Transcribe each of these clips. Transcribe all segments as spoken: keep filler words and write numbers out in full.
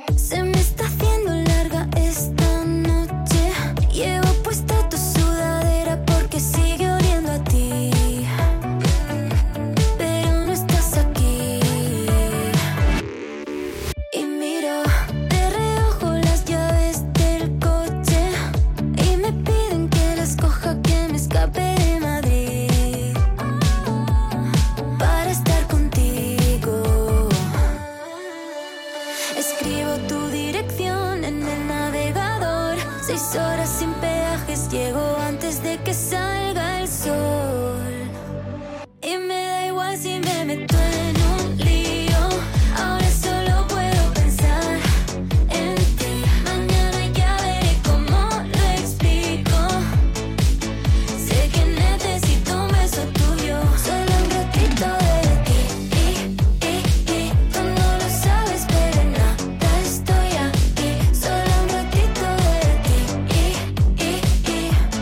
Se me está haciendo larga esta noche. Llevo puesta tu sudadera porque sigue oliendo a ti. Pero no estás aquí. Y miro de reojo las llaves del coche y me piden que las coja, que me escape de Madrid para estar contigo. Escribo tu dirección en el navegador. Seis horas sin peajes, llego antes de que salga el sol. Y me da igual si me meto en un lío. Ahora solo puedo pensar en ti. Mañana ya veré cómo lo explico. Sé que necesito un beso tuyo, solo un ratito de ti. Y, y, y tú no lo sabes, pero nada, estoy aquí. Solo un ratito de ti. Y, y, y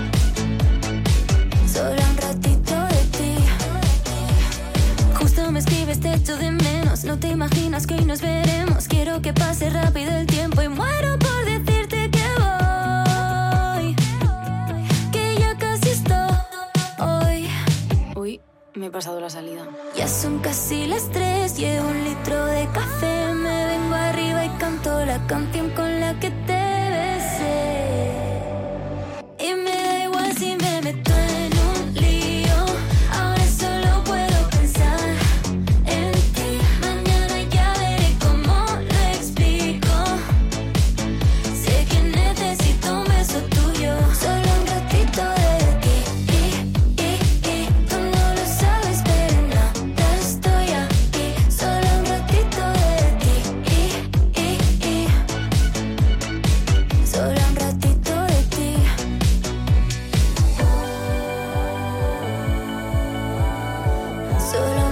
solo un ratito de ti. Justo me escribes, te echo de menos. No te imaginas que hoy nos veremos. Quiero que pase rápido el tiempo y muero por decirte que voy, que ya casi estoy. Uy, me he pasado la salida. Ya son casi las tres, llevo un litro de café. Me vengo arriba y canto la canción con la que te besé. Y me da igual si me meto en un lío. Ahora solo puedo pensar en ti. Mañana ya veré cómo lo explico. Sé que necesito un beso tuyo, solo un ratito de ti. Y, y, y tú no lo sabes, pero nada, estoy aquí. Solo un ratito de ti. Y, y, y solo un ratito de ti. Solo